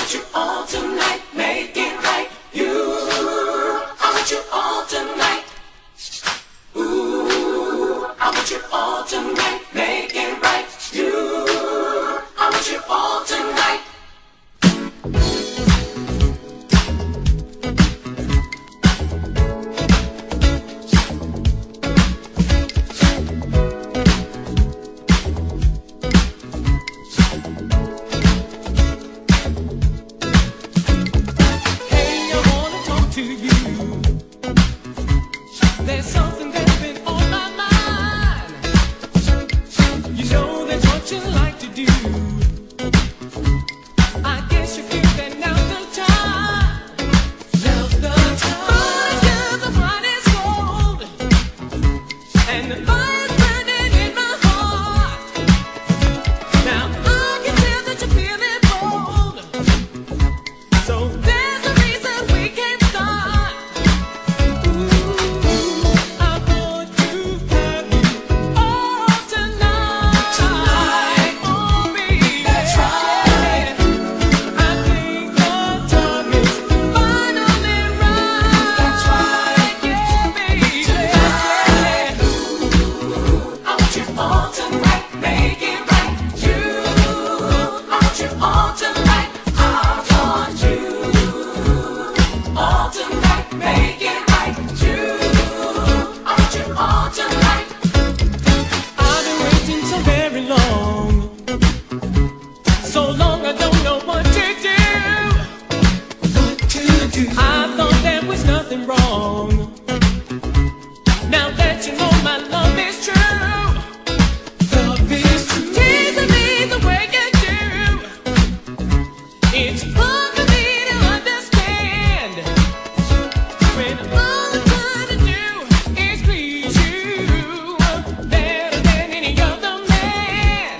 want you all tonight, make it right. I want you all tonight. Ooh, I want you all tonight, make it right. I want you all tonight. There's something that's been on my mind. You know that's what you like to do. I guess you feel that now's the time. Now's the time. Boys, the wine is cold, and the fire's burning in my heart. Now I can tell that you're feeling bold, so there's a reason we can't start. So long I don't know what to do. I thought there was nothing wrong. Now that you know my love is true, teasing me the way you do, it's hard for me to understand when all I'm trying to do is please you better than any other man.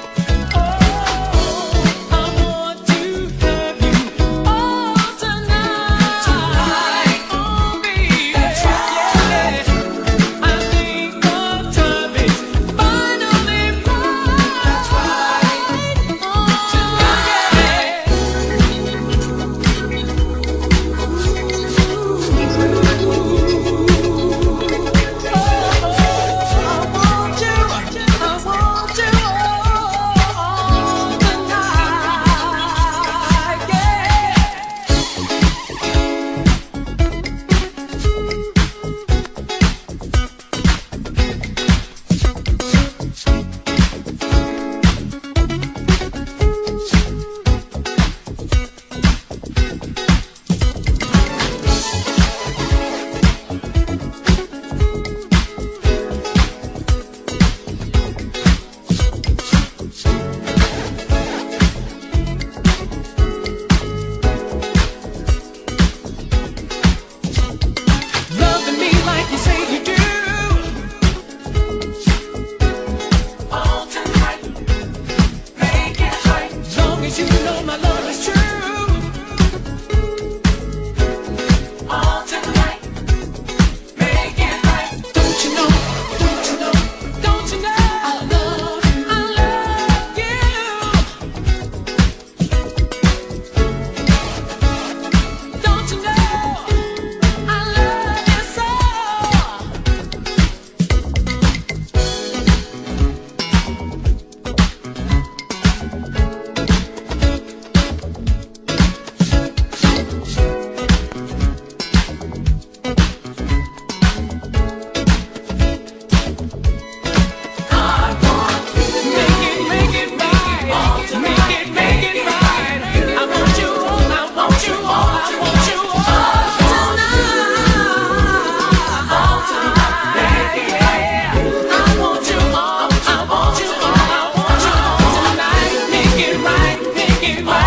You know my love is true. All tonight, make it right. Don't you know, don't you know, don't you know I love you. Don't you know I love you so. Make it right.